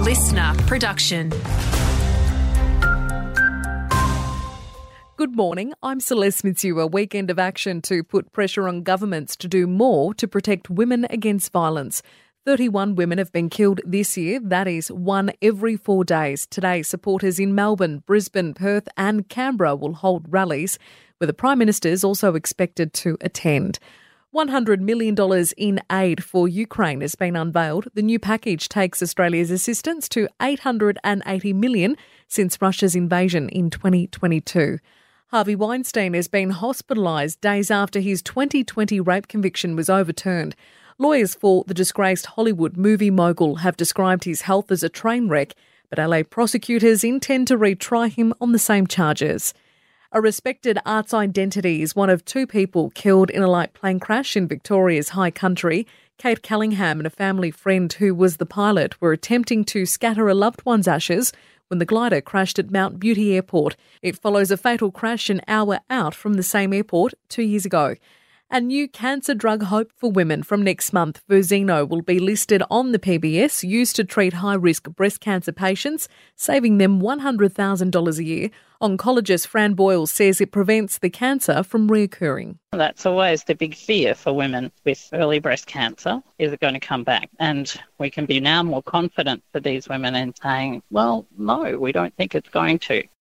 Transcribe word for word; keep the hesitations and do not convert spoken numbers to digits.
listener production. Good morning, I'm Celeste Mitsu. A weekend of action to put pressure on governments to do more to protect women against violence. thirty-one women have been killed this year. That is one every four days. Today, supporters in Melbourne, Brisbane, Perth and Canberra will hold rallies, where the Prime Minister is also expected to attend. one hundred million dollars in aid for Ukraine has been unveiled. The new package takes Australia's assistance to eight hundred eighty million dollars since Russia's invasion in twenty twenty-two. Harvey Weinstein has been hospitalised days after his twenty twenty rape conviction was overturned. Lawyers for the disgraced Hollywood movie mogul have described his health as a train wreck, but L A prosecutors intend to retry him on the same charges. A respected arts identity is one of two people killed in a light plane crash in Victoria's high country. Kate Callingham and a family friend who was the pilot were attempting to scatter a loved one's ashes when the glider crashed at Mount Beauty Airport. It follows a fatal crash an hour out from the same airport two years ago. A new cancer drug hope for women from next month, Verzenio, will be listed on the P B S, used to treat high-risk breast cancer patients, saving them one hundred thousand dollars a year. Oncologist Fran Boyle says it prevents the cancer from reoccurring. That's always the big fear for women with early breast cancer. Is it going to come back? And we can be now more confident for these women in saying, well, no, we don't think it's going to.